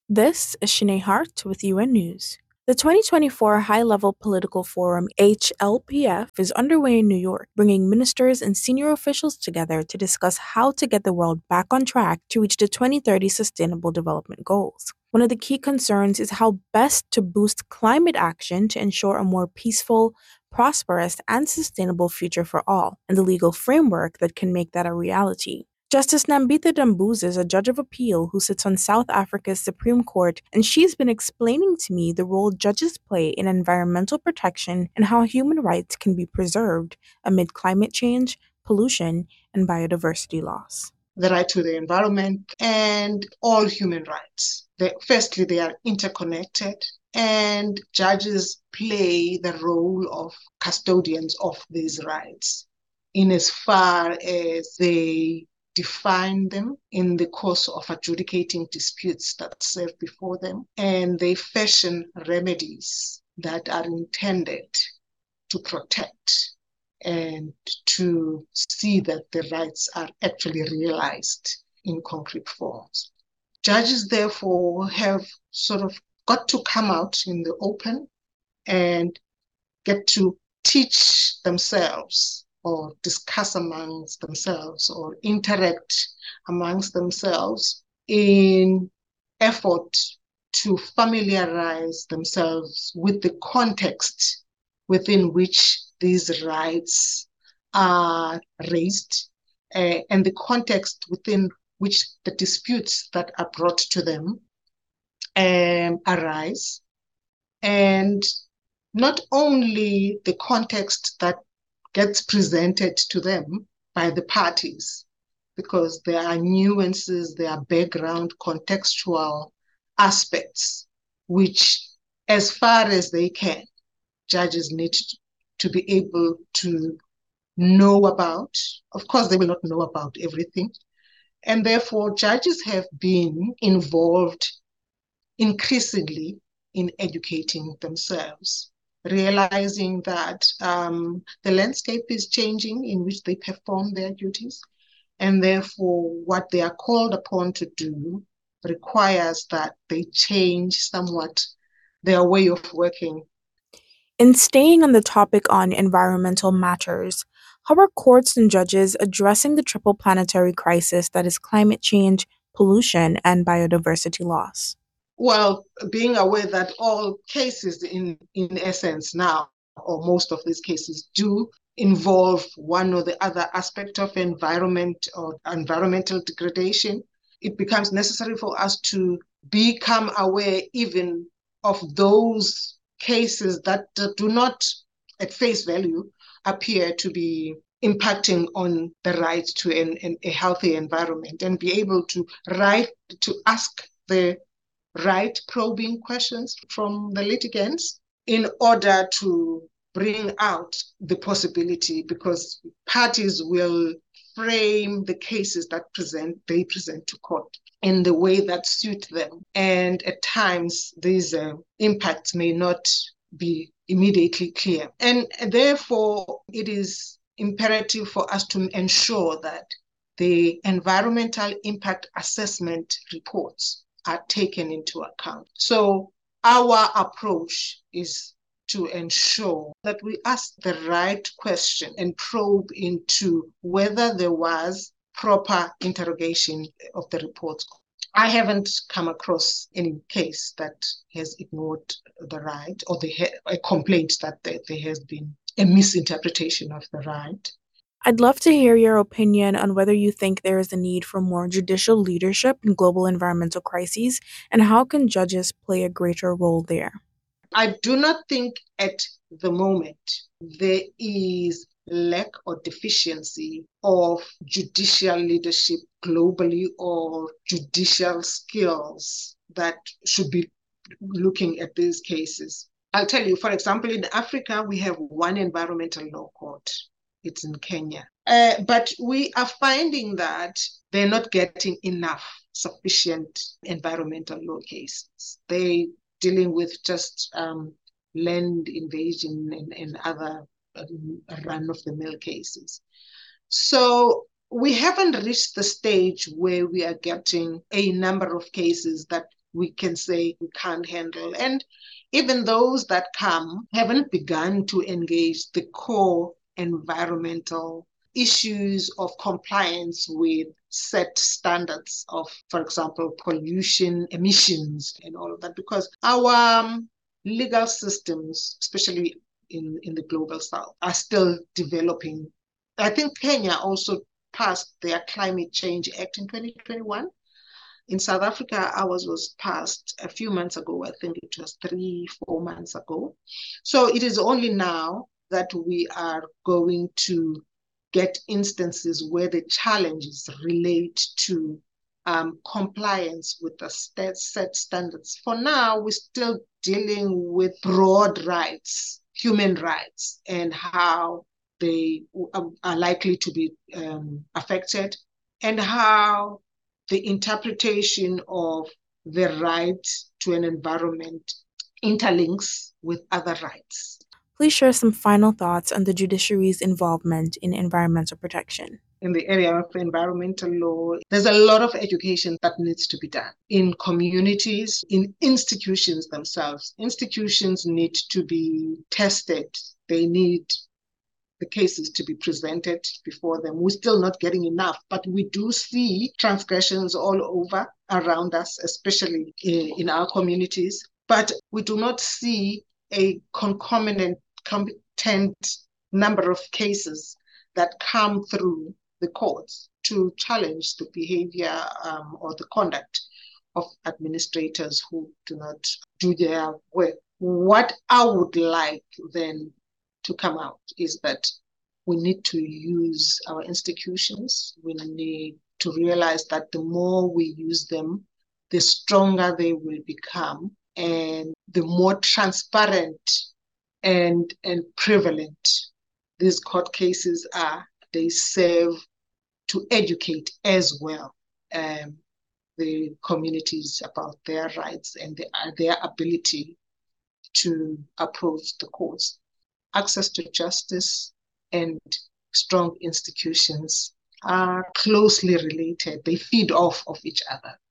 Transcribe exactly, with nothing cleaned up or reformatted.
This is Shanae Hart with U N News. The twenty twenty-four High Level Political Forum, H L P F, is underway in New York, bringing ministers and senior officials together to discuss how to get the world back on track to reach the twenty thirty Sustainable Development Goals. One of the key concerns is how best to boost climate action to ensure a more peaceful, prosperous, and sustainable future for all, and the legal framework that can make that a reality. Justice Nambitha Dambuza is a judge of appeal who sits on South Africa's Supreme Court, and she's been explaining to me the role judges play in environmental protection and how human rights can be preserved amid climate change, pollution, and biodiversity loss. The right to the environment and all human rights. They, firstly, they are interconnected, and judges play the role of custodians of these rights in as far as they define them in the course of adjudicating disputes that serve before them, and they fashion remedies that are intended to protect and to see that the rights are actually realized in concrete forms. Judges, therefore, have sort of got to come out in the open and get to teach themselves or discuss amongst themselves or interact amongst themselves in effort to familiarize themselves with the context within which these rights are raised uh, and the context within which the disputes that are brought to them um, arise. And not only the context that gets presented to them by the parties, because there are nuances, there are background contextual aspects, which as far as they can, judges need to be able to know about. Of course, they will not know about everything. And therefore, judges have been involved increasingly in educating themselves, realizing that um, the landscape is changing in which they perform their duties. And therefore, what they are called upon to do requires that they change somewhat their way of working. In staying on the topic on environmental matters, how are courts and judges addressing the triple planetary crisis that is climate change, pollution, and biodiversity loss? Well, being aware that all cases in, in essence now, or most of these cases do involve one or the other aspect of environment or environmental degradation, it becomes necessary for us to become aware even of those cases that do not, at face value, appear to be impacting on the right to an, an, a healthy environment, and be able to right to ask the right probing questions from the litigants in order to bring out the possibility, because parties will frame the cases that present they present to court in the way that suit them. And at times, these uh, impacts may not be immediately clear. And therefore, it is imperative for us to ensure that the environmental impact assessment reports are taken into account. So our approach is to ensure that we ask the right question and probe into whether there was proper interrogation of the reports. I haven't come across any case that has ignored the right, or the, a complaint that there, there has been a misinterpretation of the right. I'd love to hear your opinion on whether you think there is a need for more judicial leadership in global environmental crises, and how can judges play a greater role there? I do not think at the moment there is lack or deficiency of judicial leadership globally or judicial skills that should be looking at these cases. I'll tell you, for example, in Africa, we have one environmental law court. It's in Kenya. Uh, but we are finding that they're not getting enough sufficient environmental law cases. They dealing with just um, land invasion and, and other um, run-of-the-mill cases. So we haven't reached the stage where we are getting a number of cases that we can say we can't handle. And even those that come haven't begun to engage the core environmental issues of compliance with set standards of, for example, pollution, emissions, and all of that, because our um, legal systems, especially in, in the global south, are still developing. I think Kenya also passed their Climate Change Act in twenty twenty-one. In South Africa, ours was passed a few months ago. I think it was three, four months ago. So it is only now that we are going to get instances where the challenges relate to um, compliance with the set standards. For now, we're still dealing with broad rights, human rights, and how they are likely to be um, affected, and how the interpretation of the right to an environment interlinks with other rights. Please share some final thoughts on the judiciary's involvement in environmental protection. In the area of environmental law, there's a lot of education that needs to be done in communities, in institutions themselves. Institutions need to be tested. They need the cases to be presented before them. We're still not getting enough, but we do see transgressions all over around us, especially in, in our communities. But we do not see a concomitant competent number of cases that come through the courts to challenge the behavior um, or the conduct of administrators who do not do their work. What I would like then to come out is that we need to use our institutions. We need to realize that the more we use them, the stronger they will become, and the more transparent and, and prevalent these court cases are. They serve to educate as well um, the communities about their rights and the, their ability to approach the courts. Access to justice and strong institutions are closely related. They feed off of each other.